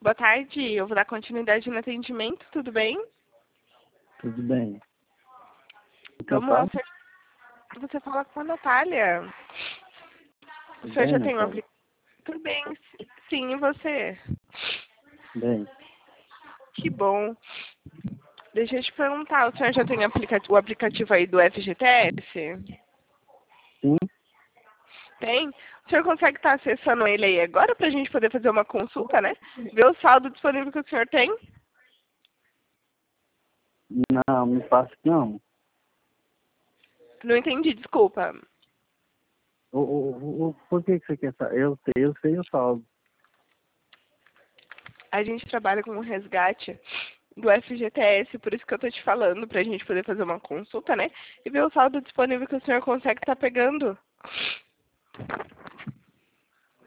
Boa tarde, eu vou dar continuidade no atendimento, tudo bem? Tudo bem. Vamos lá, você fala com a Natália. O senhor já tem um aplicativo? Tudo bem, sim, e você? Bem. Que bom. Deixa eu te perguntar, o senhor já tem o aplicativo aí do FGTS? Sim. Tem? O senhor consegue estar acessando ele aí agora para a gente poder fazer uma consulta, né? Ver o saldo disponível que o senhor tem? Não, me passa que não. Não entendi, desculpa. Por que você quer saber? Eu sei o saldo. A gente trabalha com o resgate do FGTS, por isso que eu tô te falando, pra gente poder fazer uma consulta, né? E ver o saldo disponível que o senhor consegue estar pegando.